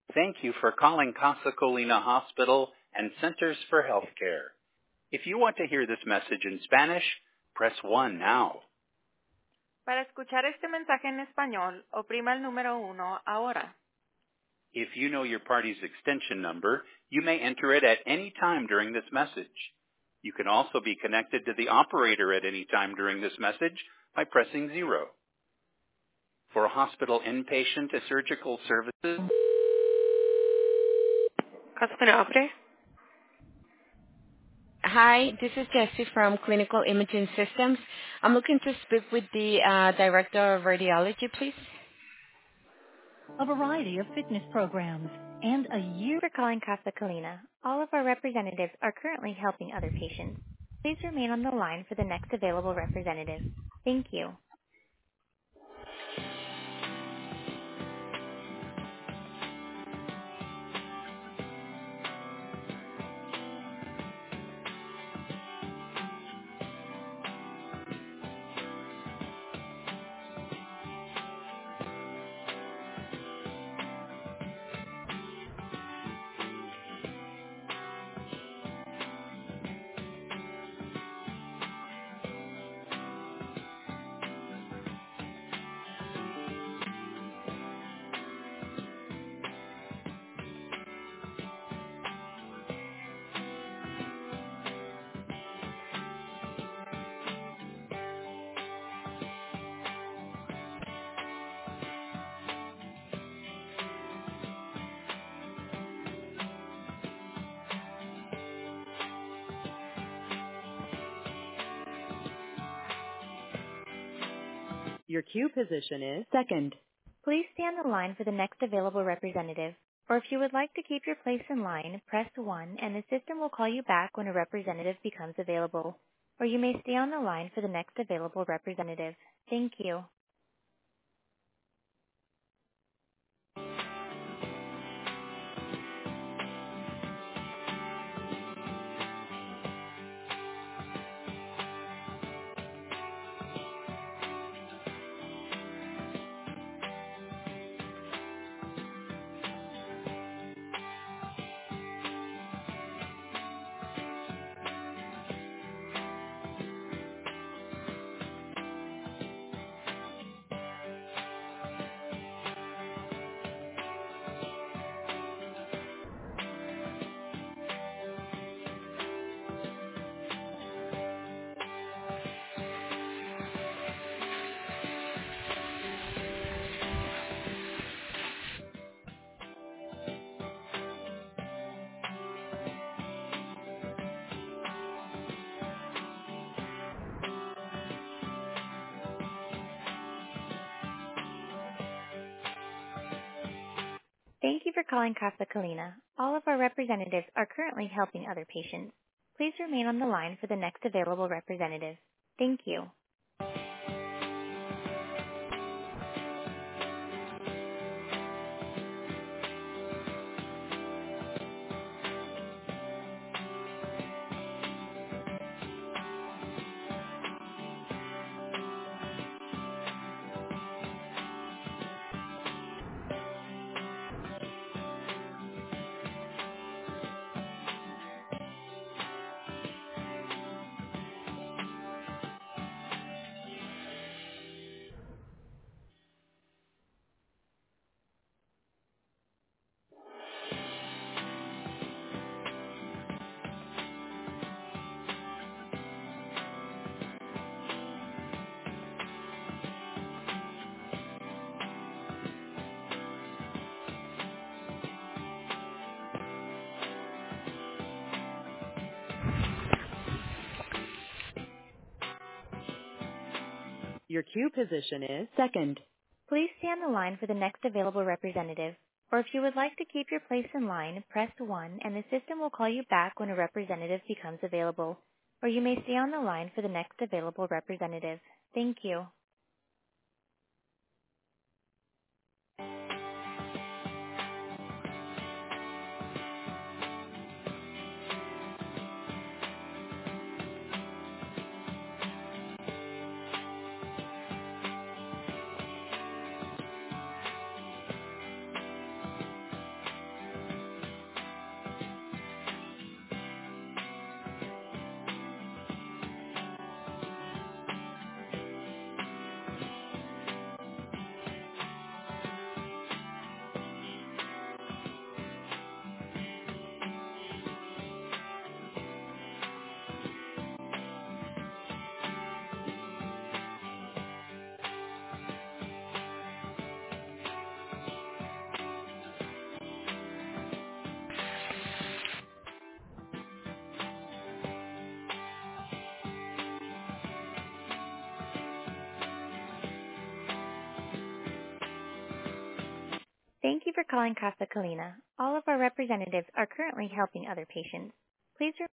Thank you for calling Casa Colina Hospital and Centers for Healthcare. If you want to hear this message in Spanish, press 1 now. Para escuchar este mensaje en español, oprima el número 1 ahora. If you know your party's extension number, you may enter it at any time during this message. You can also be connected to the operator at any time during this message by pressing 0. For hospital inpatient and surgical services, Casa Colina operator. Hi, this is Jessie from Clinical Imaging Systems. I'm looking to speak with the Director of Radiology, please. A variety of fitness programs, and a year. Thank you for calling Casa Colina. All of our representatives are currently helping other patients. Please remain on the line for the next available representative. Thank you. Your queue position is second. Please stay on the line for the next available representative. Or if you would like to keep your place in line, press 1 and the system will call you back when a representative becomes available. Or you may stay on the line for the next available representative. Thank you. Thank you for calling Casa Colina. All of our representatives are currently helping other patients. Please remain on the line for the next available representative. Thank you. Your queue position is second. Please stay on the line for the next available representative. Or if you would like to keep your place in line, press 1 and the system will call you back when a representative becomes available. Or you may stay on the line for the next available representative. Thank you. Thank you for calling Casa Colina. All of our representatives are currently helping other patients. Please